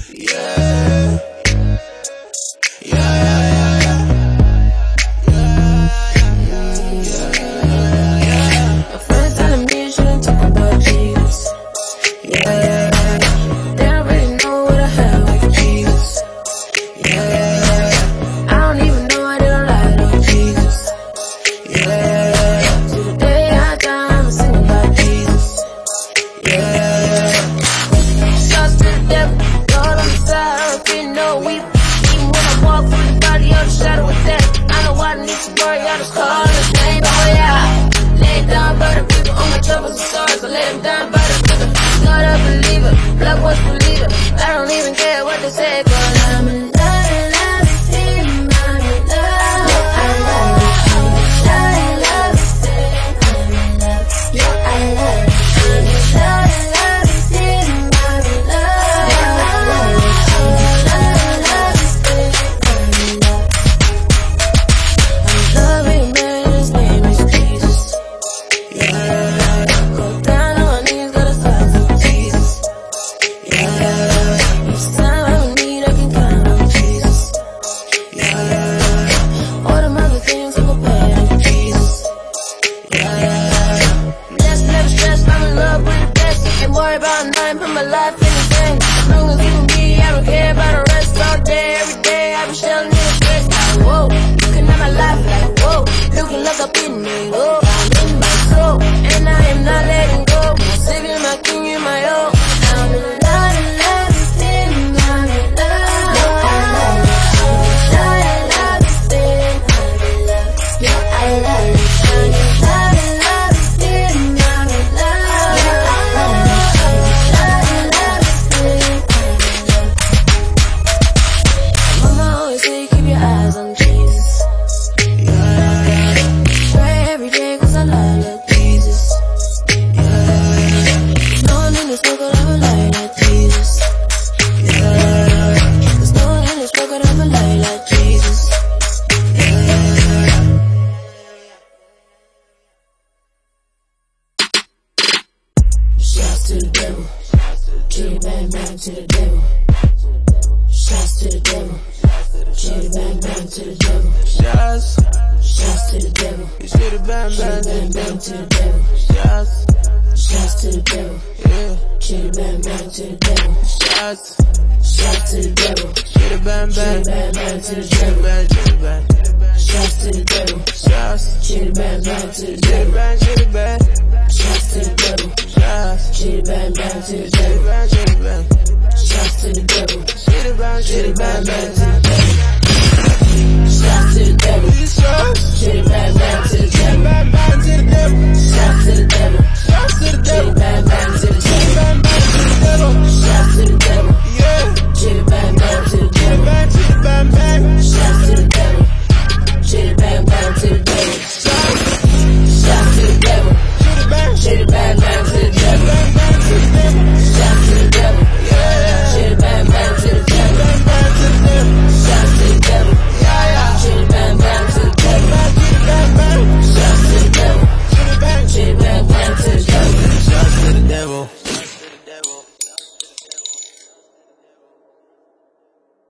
Yeah. My friends telling me you shouldn't talk about Jesus. Yeah. They don't really know what I have with Jesus. Yeah. I don't even know why they don't lie to Jesus. Yeah. To the day I die, I'm singing about Jesus. Yeah. Shots to the devil, Lord on the side, I don't feel no weep. Even when I walk through the body of the shadow of death, I know I need to worry, I just call his name. Oh yeah. Laid down by the river, all my troubles and sorrows, I lay them down by the river. Not a believer, blood was believer. I don't even care what they say, cause I'm in love, I'm in love. I love you, I love you, I'm in love. Yeah, I love you, I'm in love. Worry about nothing, put my life in the game. As long as you and me, I don't care about the rest. All day, every day, I be shelling in the stress. Like, whoa, looking at my life like, whoa, looking like a pin me, oh, I'm in my soul, and I am not letting go. I'm saving my king in my own. I'm in love, I'm in love. I love you, I love you, yeah, I love you. Shouts to the devil, chitty bang bang to the devil. Shouts to the devil, chitty bang bang to the devil. Shouts to the devil, chitty bang bang to the devil. Shouts to the devil, yeah, chitty bang bang to the devil. Shouts to the devil, chitty bang bang to the devil. Shouts to the devil, chitty bang bang to the devil. Shouts to the devil, chitty bang bang to the devil. Shouts to the devil, chitty bang bang to the devil.